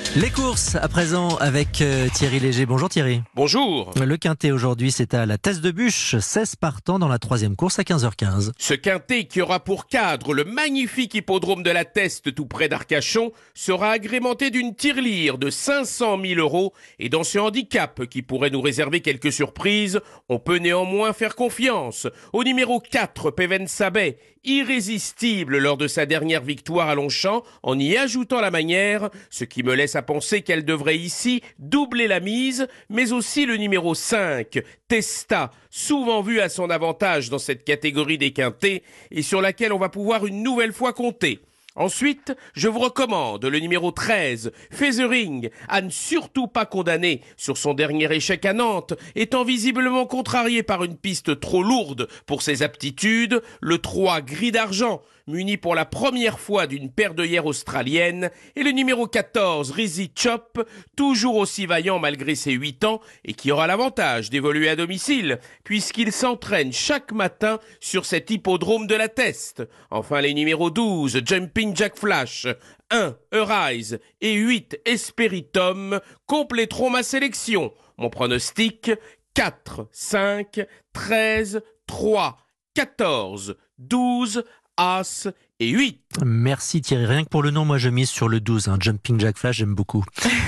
Les courses à présent avec Thierry Léger. Bonjour Thierry. Bonjour. Le quintet aujourd'hui, c'est à la Teste de Buch, 16 partants dans la troisième course à 15h15. Ce quintet qui aura pour cadre le magnifique hippodrome de la Teste tout près d'Arcachon sera agrémenté d'une tirelire de 500 000 € et dans ce handicap qui pourrait nous réserver quelques surprises, on peut néanmoins faire confiance au numéro 4, Peven Sabet, irrésistible lors de sa dernière victoire à Longchamp en y ajoutant la manière, ce qui me laisse à penser qu'elle devrait ici doubler la mise, mais aussi le numéro 5, Testa, souvent vu à son avantage dans cette catégorie des quintets et sur laquelle on va pouvoir une nouvelle fois compter. Ensuite, je vous recommande le numéro 13, Feathering, à ne surtout pas condamner sur son dernier échec à Nantes, étant visiblement contrarié par une piste trop lourde pour ses aptitudes, le 3, Gris d'Argent, muni pour la première fois d'une paire d'œillères australienne, et le numéro 14, Rizzy Chop, toujours aussi vaillant malgré ses 8 ans, et qui aura l'avantage d'évoluer à domicile, puisqu'il s'entraîne chaque matin sur cet hippodrome de la Teste. Enfin, les numéros 12, Jumping Jack Flash, 1, Arise et 8, Esperitum, compléteront ma sélection. Mon pronostic, 4, 5, 13, 3, 14, 12, As et 8. Merci Thierry. Rien que pour le nom, moi je mise sur le 12. Jumping Jack Flash, j'aime beaucoup.